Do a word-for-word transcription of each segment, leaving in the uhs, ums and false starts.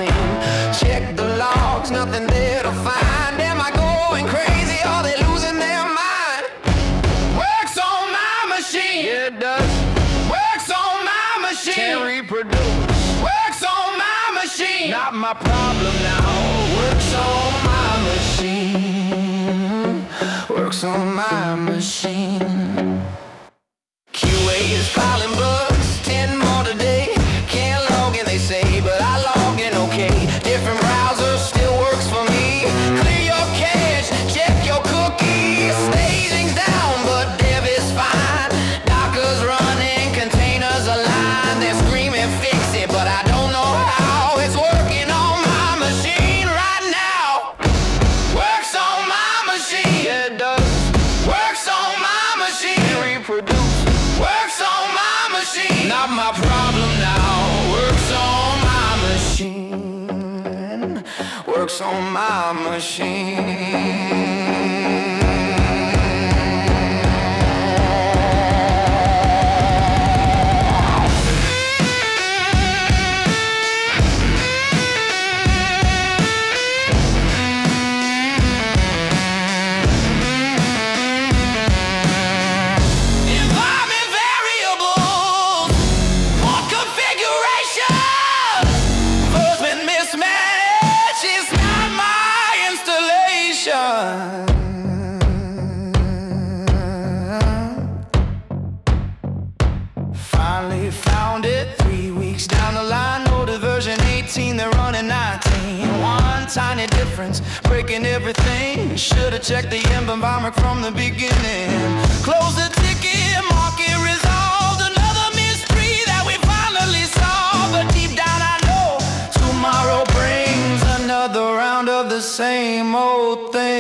in. Check the logs, nothing there to find. Am I going crazy? Are they losing their mind? Works on my machine. Yeah, it does. Works on my machine. Can't reproduce. Works on my machine. Not my problem now. Works on my machine. Works on my machine. Q A is piling bugs, ten more today. Can't log in, they say, but I log in okay. Different browser still works for me. Clear your cache, check your cookies. Staging's down, but dev is fine. Docker's running, containers align. They're screaming fix it, but I don't know how. It's working on my machine right now. Works on my machine. Yeah, it does. Works on my machine. Can't reproduce. Works on my machine. Not my problem now. Works on my machine. Works on my machine. Environment variables, poor configuration. Husband mismatch is not my installation. Finally found it, three weeks down the line. No to version eighteen, they're running nineteen. One tiny difference, breaking everything. Should've checked the environment from the beginning. Close the ticket, mark it resolved. Another mystery that we finally solved. But deep down I know tomorrow brings another round of the same old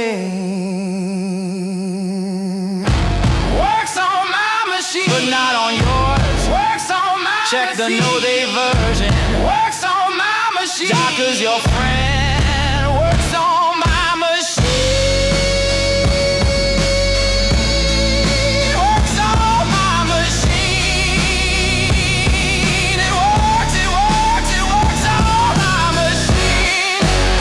thing. Works on my machine, but not on yours. Works on my Check machine. Check the no-day version. Works on my machine. Docker's your friend. Works on my machine. Works on my machine. It works, it works, it works on my machine.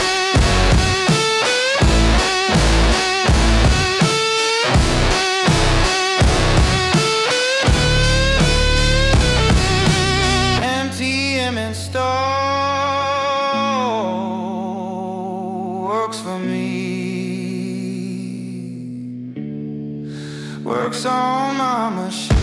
N P M install works for me. Works on my machine.